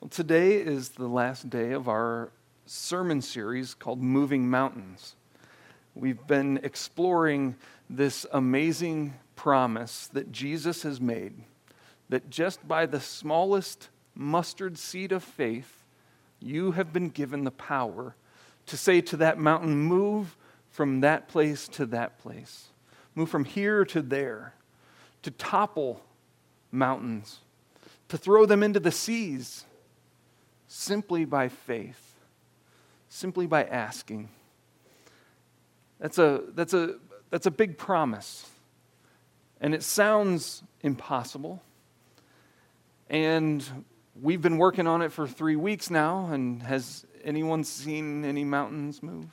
Well, today is the last day of our sermon series called Moving Mountains. We've been exploring this amazing promise that Jesus has made, that just by the smallest mustard seed of faith, you have been given the power to say to that mountain, move from that place to that place. Move from here to there, to topple mountains, to throw them into the seas, simply by faith, simply by asking. That's a big promise. And it sounds impossible. And we've been working on it for 3 weeks now, and has anyone seen any mountains move?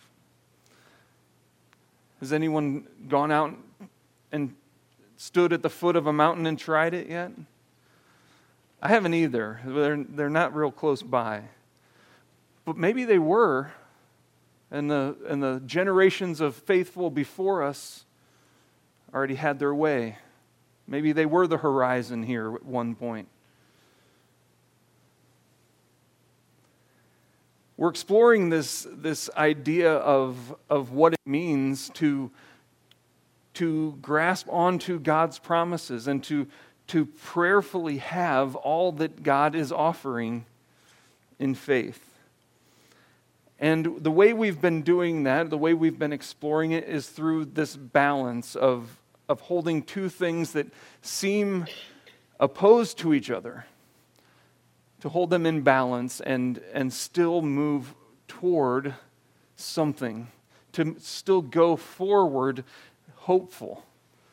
Has anyone gone out and stood at the foot of a mountain and tried it yet? I haven't either. They're not real close by. But maybe they were, and the generations of faithful before us already had their way. Maybe they were the horizon here at one point. We're exploring this idea of what it means to grasp onto God's promises and to prayerfully have all that God is offering in faith. And the way we've been doing that, the way we've been exploring it, is through this balance of holding two things that seem opposed to each other, to hold them in balance and still move toward something, to still go forward hopeful.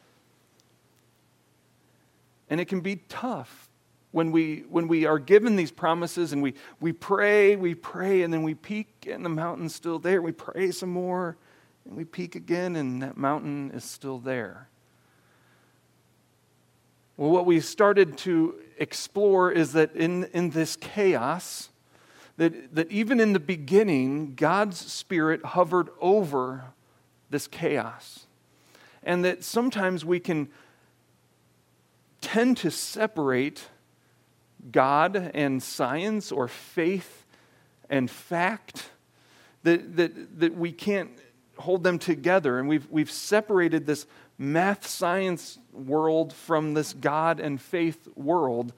And it can be tough when we are given these promises and we pray, and then we peek and the mountain's still there. We pray some more and we peek again and that mountain is still there. Well, what we started to explore is that in this chaos, that even in the beginning, God's Spirit hovered over this chaos. And that sometimes we can tend to separate God and science, or faith and fact, that we can't hold them together. And we've separated this math science world from this God and faith world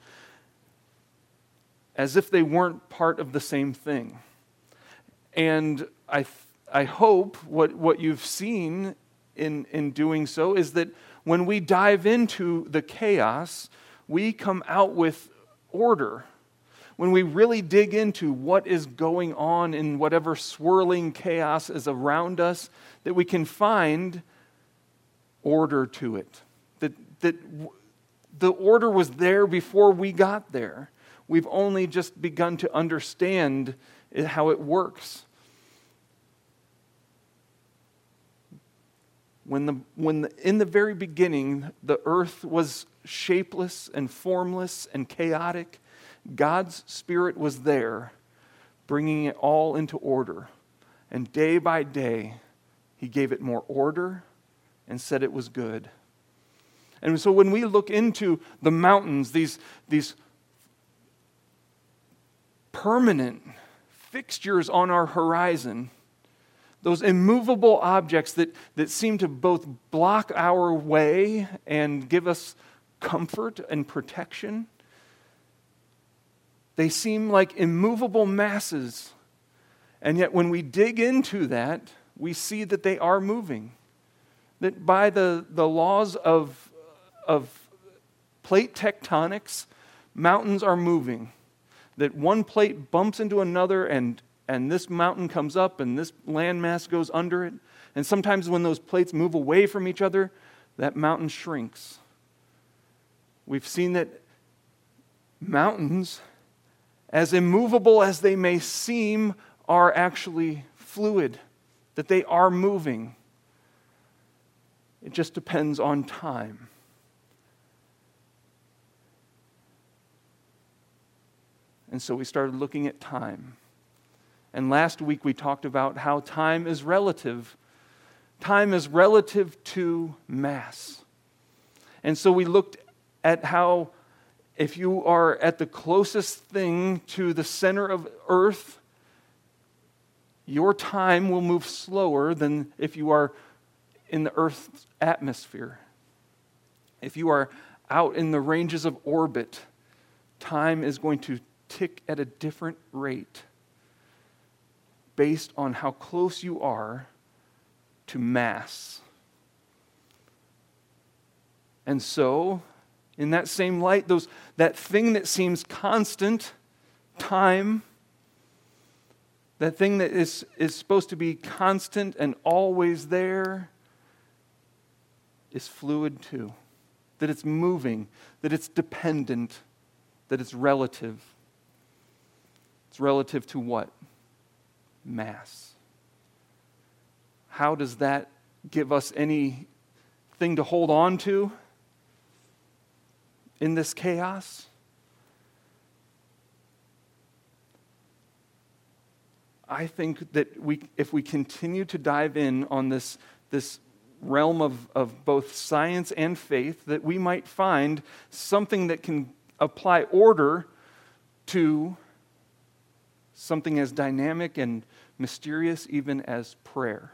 as if they weren't part of the same thing. And I hope what you've seen in doing so is that when we dive into the chaos, we come out with order. When we really dig into what is going on in whatever swirling chaos is around us, that we can find order to it. That the order was there before we got there. We've only just begun to understand how it works. When in the very beginning, the earth was shapeless and formless and chaotic, God's Spirit was there, bringing it all into order. And day by day, He gave it more order and said it was good. And so when we look into the mountains, these permanent fixtures on our horizon, those immovable objects that seem to both block our way and give us comfort and protection, they seem like immovable masses. And yet when we dig into that, we see that they are moving. That by the laws of plate tectonics, mountains are moving. That one plate bumps into another and this mountain comes up and this landmass goes under it. And sometimes when those plates move away from each other, that mountain shrinks. We've seen that mountains, as immovable as they may seem, are actually fluid, that they are moving. It just depends on time. And so we started looking at time. And last week we talked about how time is relative. Time is relative to mass. And so we looked at how if you are at the closest thing to the center of earth, your time will move slower than if you are in the Earth's atmosphere. If you are out in the ranges of orbit, time is going to tick at a different rate based on how close you are to mass. And so, in that same light, that thing that seems constant, time, that thing that is supposed to be constant and always there, is fluid too. That it's moving, that it's dependent, that it's relative. It's relative to what? Mass. How does that give us anything to hold on to in this chaos? I think that if we continue to dive in on this realm of both science and faith, that we might find something that can apply order to something as dynamic and mysterious even as prayer.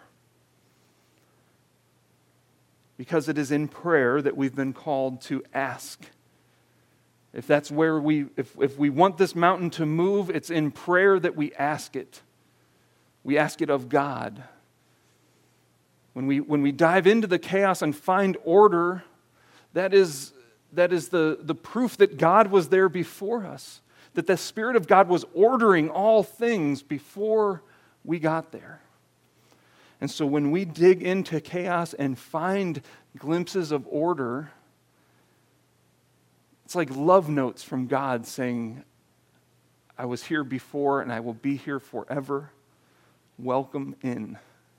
Because it is in prayer that we've been called to ask. If that's where if we want this mountain to move, it's in prayer that we ask it. We ask it of God. When we dive into the chaos and find order, that is the proof that God was there before us, that the Spirit of God was ordering all things before we got there. And so when we dig into chaos and find glimpses of order, it's like love notes from God saying, I was here before and I will be here forever. Welcome in.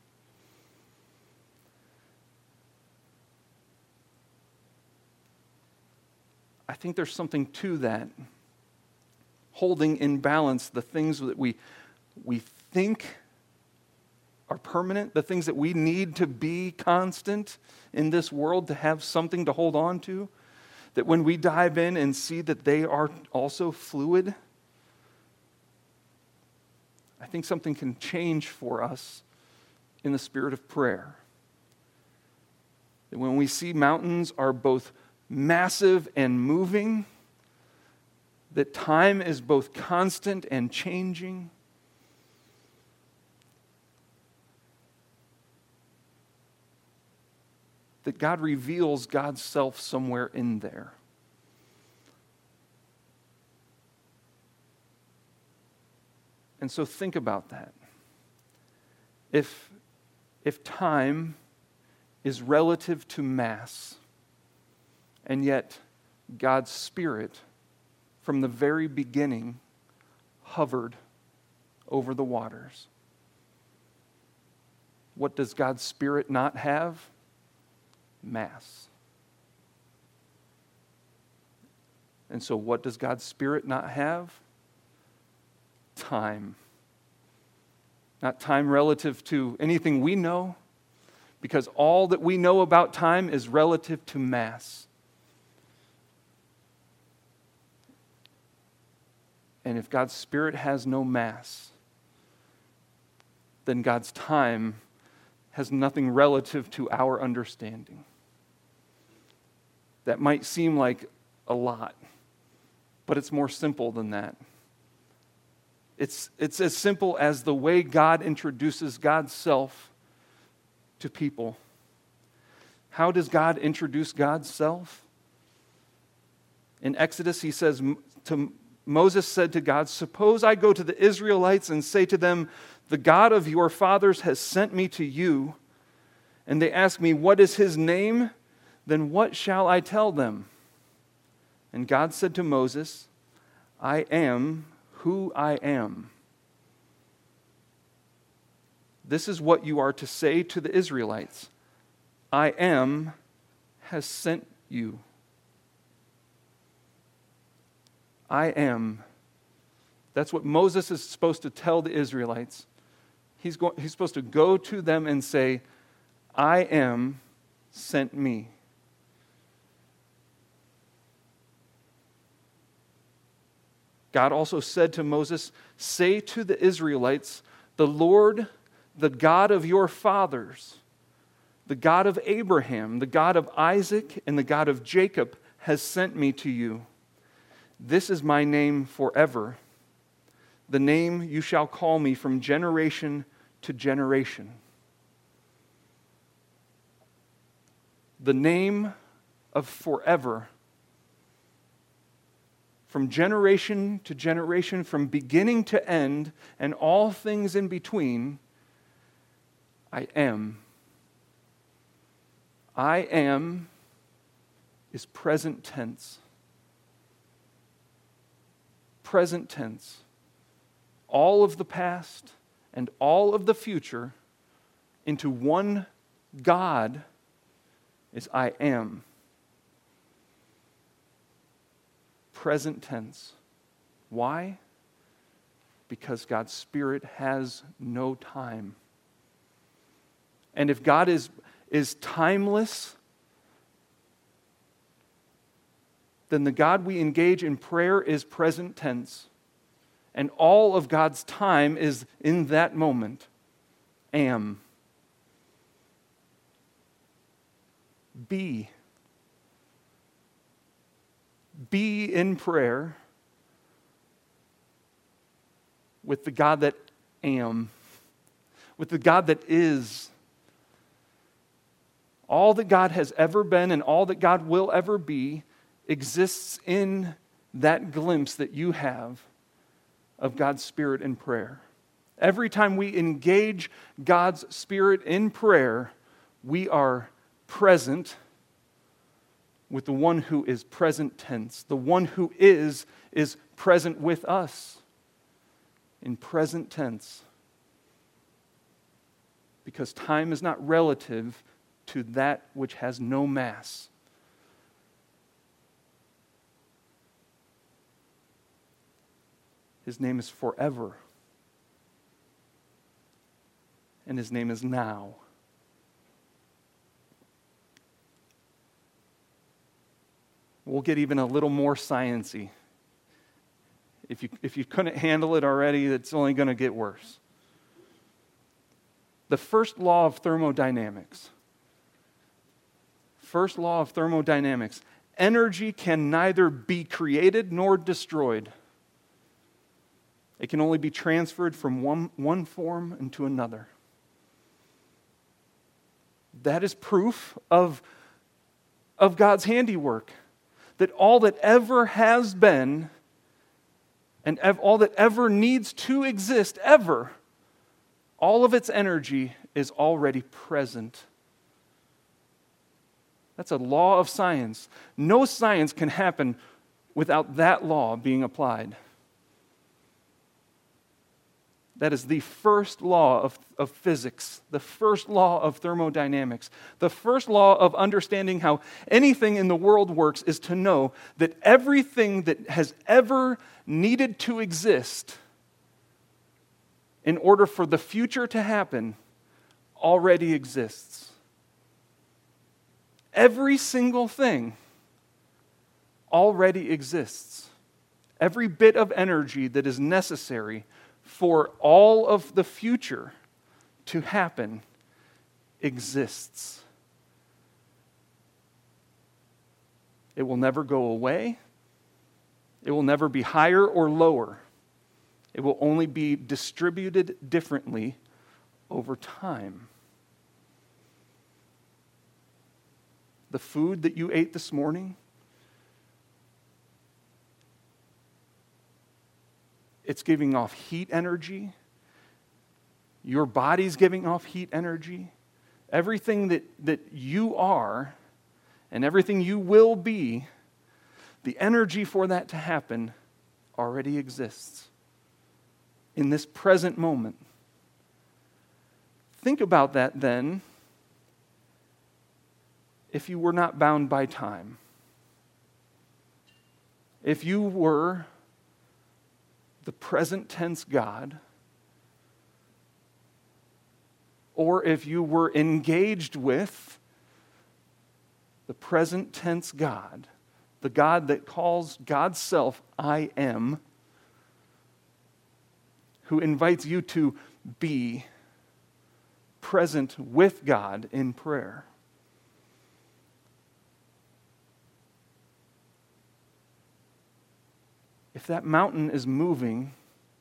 I think there's something to that, holding in balance the things that we think are permanent, the things that we need to be constant in this world to have something to hold on to, that when we dive in and see that they are also fluid, I think something can change for us in the spirit of prayer. That when we see mountains are both massive and moving, that time is both constant and changing, that God reveals God's self somewhere in there. And so think about that. If time is relative to mass, and yet God's Spirit from the very beginning hovered over the waters, what does God's Spirit not have? Mass. And so what does God's Spirit not have? Time. Not time relative to anything we know, because all that we know about time is relative to mass. And if God's Spirit has no mass, then God's time has nothing relative to our understanding. That might seem like a lot, but it's more simple than that. It's as simple as the way God introduces God's self to people. How does God introduce God's self? In Exodus, he says, Moses said to God, "Suppose I go to the Israelites and say to them, 'The God of your fathers has sent me to you,' and they ask me, 'What is his name?' Then what shall I tell them?" And God said to Moses, "I am who I am." This is what you are to say to the Israelites: "I am has sent you." I am. That's what Moses is supposed to tell the Israelites. He's supposed to go to them and say, "I am sent me." God also said to Moses, "Say to the Israelites, the Lord, the God of your fathers, the God of Abraham, the God of Isaac, and the God of Jacob has sent me to you. This is my name forever, the name you shall call me from generation to generation." The name of forever. From generation to generation, from beginning to end, and all things in between, I am. I am is present tense. Present tense. All of the past and all of the future into one God is I am. Present tense. Why? Because God's Spirit has no time. And if God is timeless, then the God we engage in prayer is present tense. And all of God's time is in that moment. Am. Be. Be in prayer with the God that am, with the God that is. All that God has ever been and all that God will ever be exists in that glimpse that you have of God's Spirit in prayer. Every time we engage God's Spirit in prayer, we are present with the one who is present tense. The one who is present with us in present tense. Because time is not relative to that which has no mass. His name is forever. And His name is now. We'll get even a little more science-y. If you couldn't handle it already, it's only going to get worse. The first law of thermodynamics. First law of thermodynamics. Energy can neither be created nor destroyed. It can only be transferred from one form into another. That is proof of God's handiwork. That all that ever has been and all that ever needs to exist ever, all of its energy is already present. That's a law of science. No science can happen without that law being applied. That is the first law of physics, the first law of thermodynamics. The first law of understanding how anything in the world works is to know that everything that has ever needed to exist in order for the future to happen already exists. Every single thing already exists. Every bit of energy that is necessary for all of the future to happen exists. It will never go away. It will never be higher or lower. It will only be distributed differently over time. The food that you ate this morning, it's giving off heat energy. Your body's giving off heat energy. Everything that you are and everything you will be, the energy for that to happen already exists in this present moment. Think about that then if you were not bound by time. If you were the present tense God, or if you were engaged with the present tense God, the God that calls God's self, I am, who invites you to be present with God in prayer. If that mountain is moving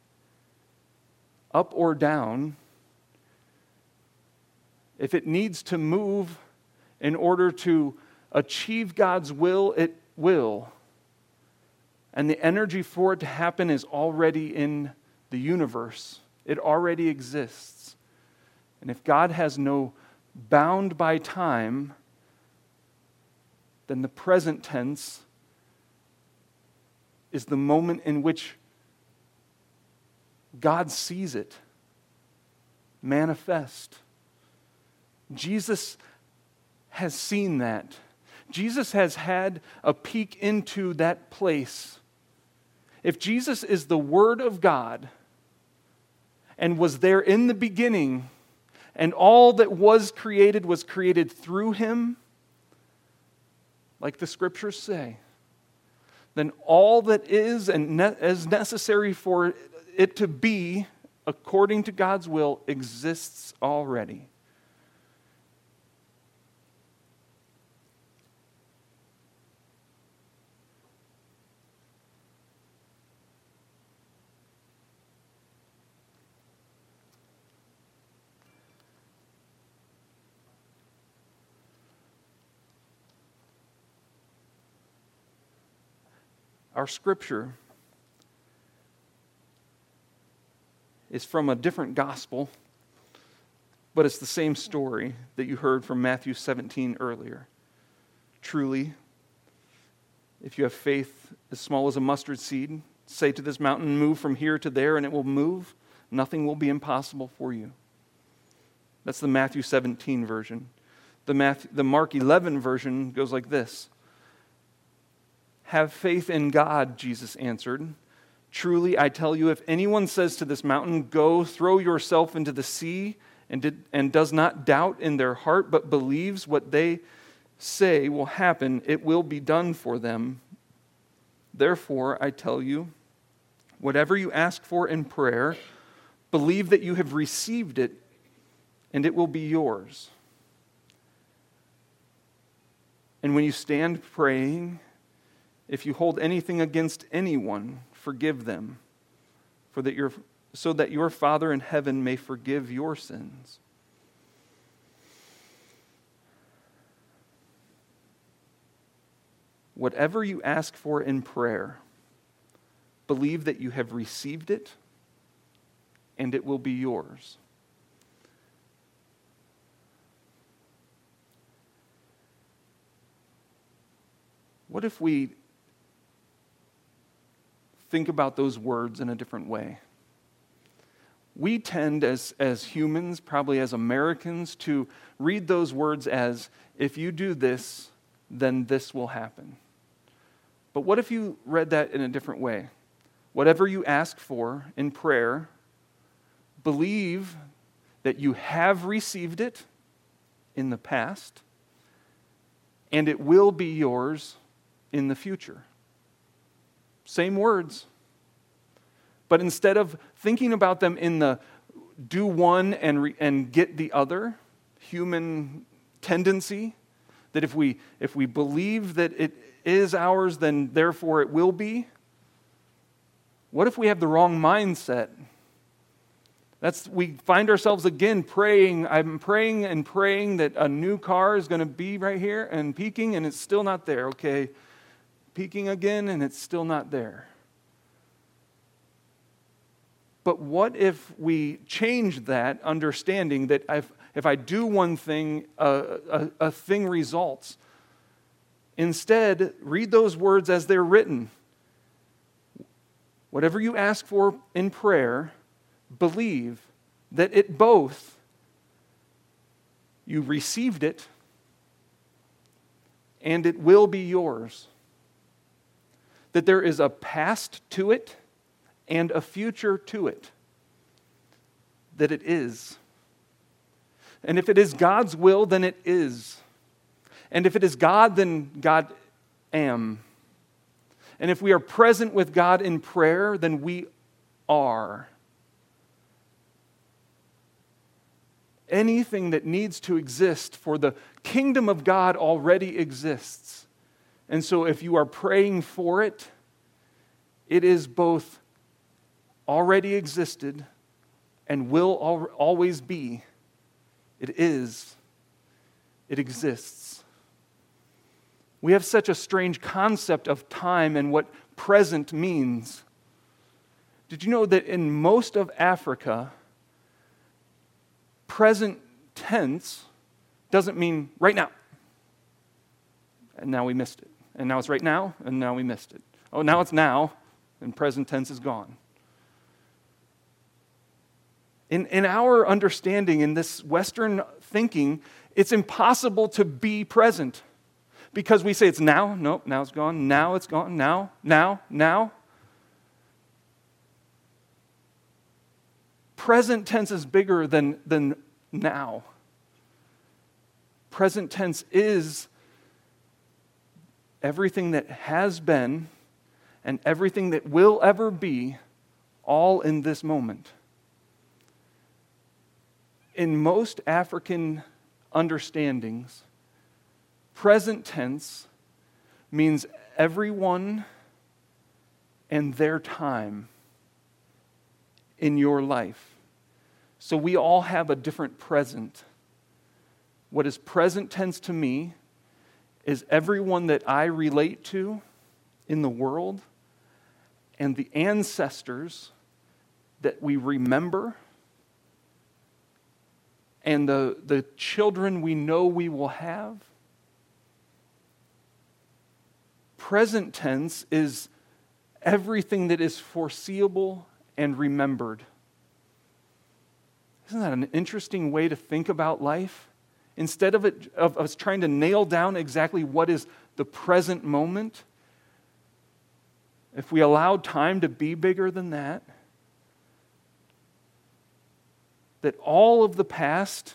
up or down, if it needs to move in order to achieve God's will, it will. And the energy for it to happen is already in the universe. It already exists. And if God has no bound by time, then the present tense is the moment in which God sees it manifest. Jesus has seen that. Jesus has had a peek into that place. If Jesus is the Word of God and was there in the beginning, and all that was created through Him, like the Scriptures say, then all that is and is necessary for it to be according to God's will exists already. Our scripture is from a different gospel, but it's the same story that you heard from Matthew 17 earlier. Truly, if you have faith as small as a mustard seed, say to this mountain, move from here to there, and it will move. Nothing will be impossible for you. That's the Matthew 17 version. The Mark 11 version goes like this. Have faith in God, Jesus answered. Truly, I tell you, if anyone says to this mountain, go throw yourself into the sea, and does not doubt in their heart, but believes what they say will happen, it will be done for them. Therefore, I tell you, whatever you ask for in prayer, believe that you have received it, and it will be yours. And when you stand praying, if you hold anything against anyone, forgive them, so that your Father in heaven may forgive your sins. Whatever you ask for in prayer, believe that you have received it, and it will be yours. What if we think about those words in a different way? We tend as humans, probably as Americans, to read those words as, if you do this, then this will happen. But what if you read that in a different way? Whatever you ask for in prayer, believe that you have received it in the past, and it will be yours in the future. Same words. But instead of thinking about them in the do one and get the other human tendency, that if we believe that it is ours, then therefore it will be. What if we have the wrong mindset? We find ourselves again praying. I'm praying and praying that a new car is going to be right here and peaking, and it's still not there. Okay, peaking again, and it's still not there. But what if we change that understanding that if I do one thing, a thing results? Instead, read those words as they're written. Whatever you ask for in prayer, believe that it both, you received it, and it will be yours. That there is a past to it and a future to it. That it is. And if it is God's will, then it is. And if it is God, then God am. And if we are present with God in prayer, then we are. anything that needs to exist, for the kingdom of God already exists. And so if you are praying for it, it is both already existed and will always be. It is. It exists. We have such a strange concept of time and what present means. Did you know that in most of Africa, present tense doesn't mean right now? And now we missed it. And now it's right now, and now we missed it. Oh, now it's now, and present tense is gone. In our understanding, in this Western thinking, it's impossible to be present. Because we say it's now. Nope, now it's gone. Now it's gone. Now. Present tense is bigger than now. Present tense is everything that has been and everything that will ever be, all in this moment. In most African understandings, present tense means everyone and their time in your life. So we all have a different present. What is present tense to me is everyone that I relate to in the world and the ancestors that we remember and the children we know we will have. Present tense is everything that is foreseeable and remembered. Isn't that an interesting way to think about life? Instead of us trying to nail down exactly what is the present moment, if we allow time to be bigger than that all of the past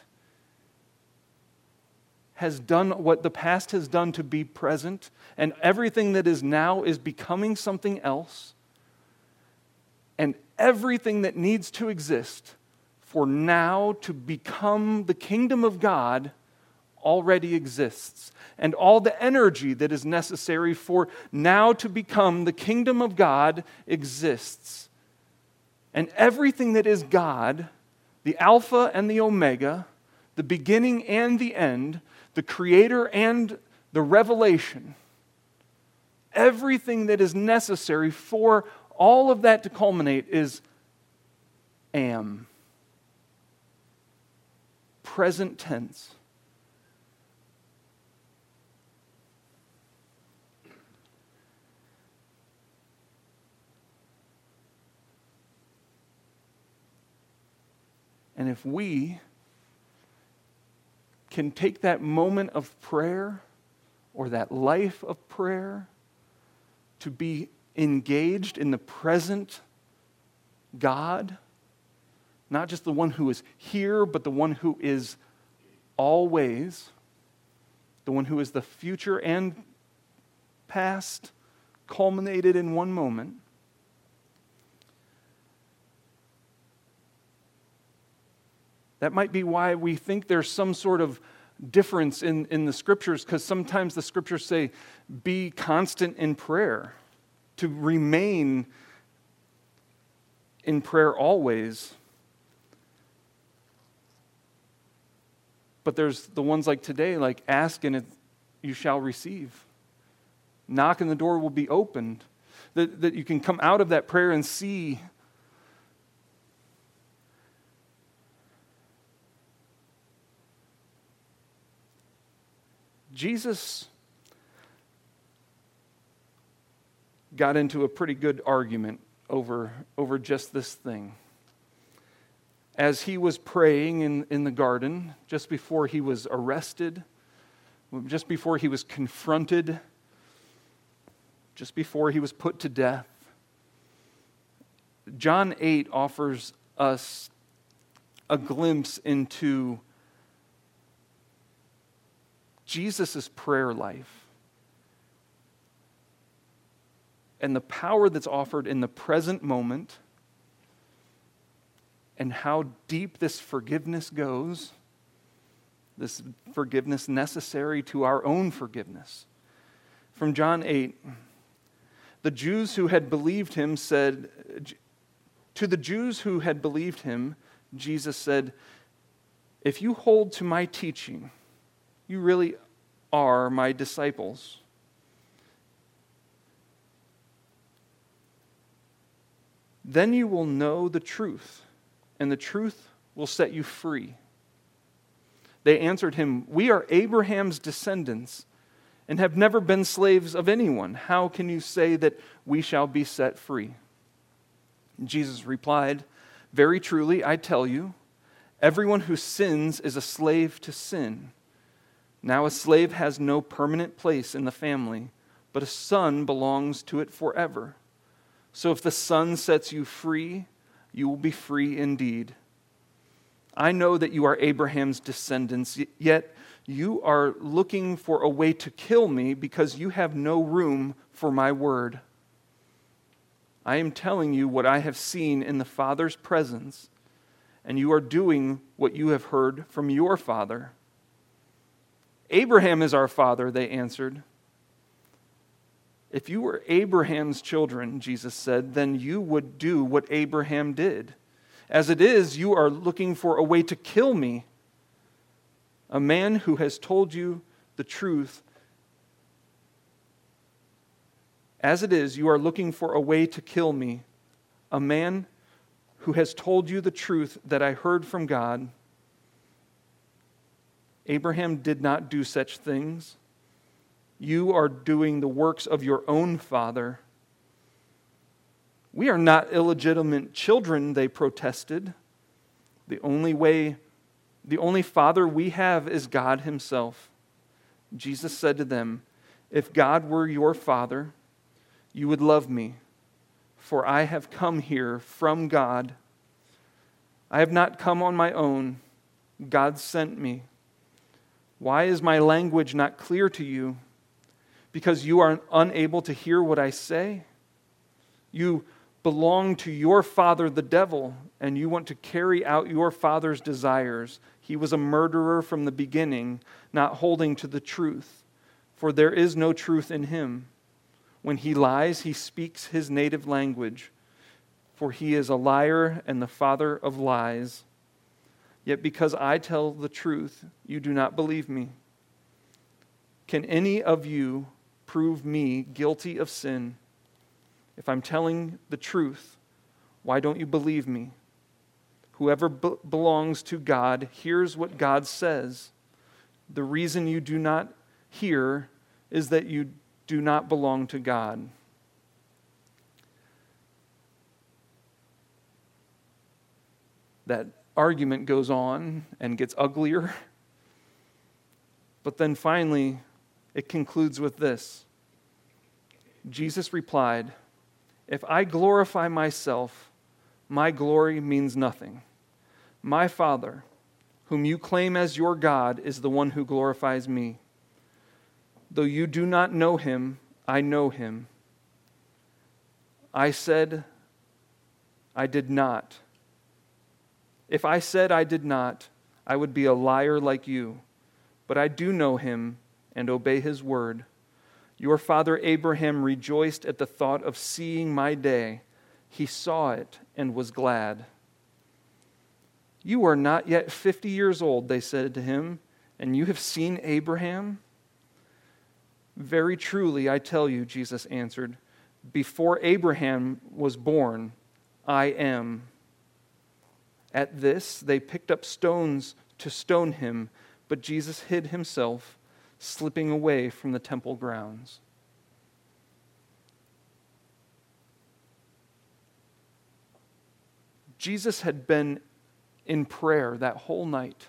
has done what the past has done to be present, and everything that is now is becoming something else, and everything that needs to exist for now to become the kingdom of God already exists. And all the energy that is necessary for now to become the kingdom of God exists. And everything that is God, the Alpha and the Omega, the beginning and the end, the creator and the revelation, everything that is necessary for all of that to culminate is am. Present tense. And if we can take that moment of prayer or that life of prayer to be engaged in the present God, not just the one who is here, but the one who is always, the one who is the future and past, culminated in one moment. That might be why we think there's some sort of difference in the Scriptures, because sometimes the Scriptures say, be constant in prayer, to remain in prayer always. But there's the ones like today, like ask and you shall receive. Knock and the door will be opened. That you can come out of that prayer and see Jesus got into a pretty good argument over just this thing. As he was praying in the garden, just before he was arrested, just before he was confronted, just before he was put to death, John 8 offers us a glimpse into Jesus' prayer life and the power that's offered in the present moment and how deep this forgiveness goes this forgiveness necessary to our own forgiveness. From John 8, the Jews who had believed him said, to the Jews who had believed him, Jesus said, "If you hold to my teaching, you really are my disciples. Then you will know the truth, and the truth will set you free." They answered him, "We are Abraham's descendants and have never been slaves of anyone. How can you say that we shall be set free?" Jesus replied, "Very truly, I tell you, everyone who sins is a slave to sin. Now a slave has no permanent place in the family, but a son belongs to it forever. So if the Son sets you free, you will be free indeed. I know that you are Abraham's descendants, yet you are looking for a way to kill me because you have no room for my word. I am telling you what I have seen in the Father's presence, and you are doing what you have heard from your father." "Abraham is our father," they answered. "If you were Abraham's children," Jesus said, "then you would do what Abraham did. As it is, you are looking for a way to kill me, a man who has told you the truth. As it is, you are looking for a way to kill me, a man who has told you the truth that I heard from God. Abraham did not do such things. You are doing the works of your own father." "We are not illegitimate children," they protested. The only father we have is God himself." Jesus said to them, "If God were your father, you would love me, for I have come here from God. I have not come on my own. God sent me. Why is my language not clear to you? Because you are unable to hear what I say? You belong to your father, the devil, and you want to carry out your father's desires. He was a murderer from the beginning, not holding to the truth, for there is no truth in him. When he lies, he speaks his native language, for he is a liar and the father of lies. Yet because I tell the truth, you do not believe me. Can any of you prove me guilty of sin? If I'm telling the truth, why don't you believe me? Whoever belongs to God hears what God says. The reason you do not hear is that you do not belong to God." That argument goes on and gets uglier. But then finally, it concludes with this. Jesus replied, "If I glorify myself, my glory means nothing. My Father, whom you claim as your God, is the one who glorifies me. Though you do not know him, I know him. I said I did not. If I said I did not, I would be a liar like you. But I do know him and obey his word. Your father Abraham rejoiced at the thought of seeing my day. He saw it and was glad." "You are not yet 50 years old," they said to him, "and you have seen Abraham?" "Very truly, I tell you," Jesus answered, "before Abraham was born, I am." At this, they picked up stones to stone him, but Jesus hid himself, slipping away from the temple grounds. Jesus had been in prayer that whole night,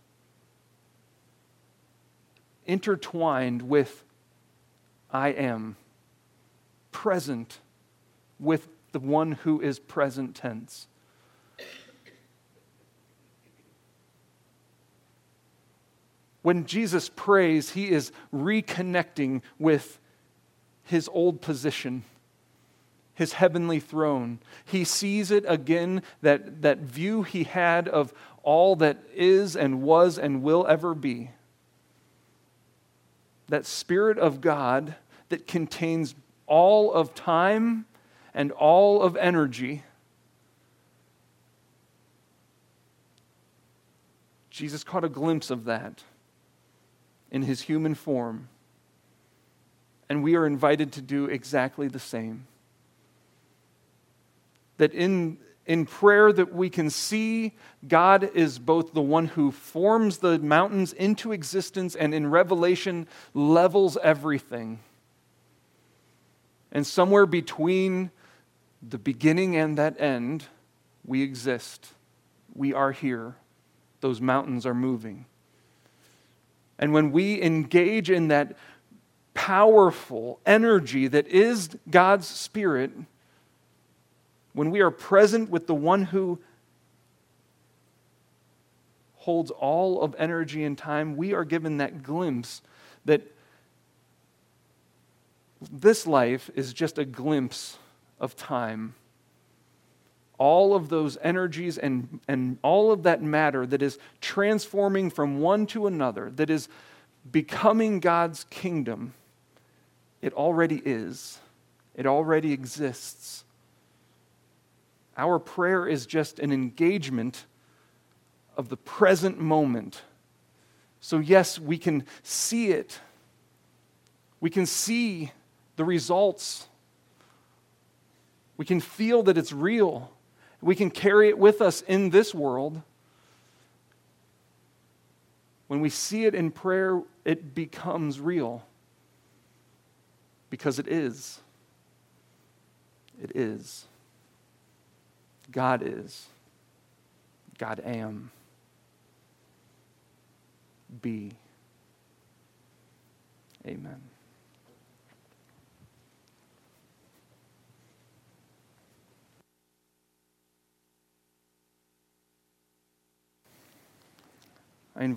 intertwined with I am, present with the one who is present tense. When Jesus prays, he is reconnecting with his old position, his heavenly throne. He sees it again, that view he had of all that is and was and will ever be. That Spirit of God that contains all of time and all of energy. Jesus caught a glimpse of that in his human form. And we are invited to do exactly the same. That in prayer that we can see God is both the one who forms the mountains into existence and in Revelation levels everything. And somewhere between the beginning and that end, we exist. We are here. Those mountains are moving. And when we engage in that powerful energy that is God's Spirit, when we are present with the one who holds all of energy and time, we are given that glimpse that this life is just a glimpse of time. All of those energies and all of that matter that is transforming from one to another, that is becoming God's kingdom, it already is. It already exists. Our prayer is just an engagement of the present moment. So yes, we can see it. We can see the results. We can feel that it's real. We can carry it with us in this world. When we see it in prayer, it becomes real. Because it is. It is. God is. God am. Be. Amen.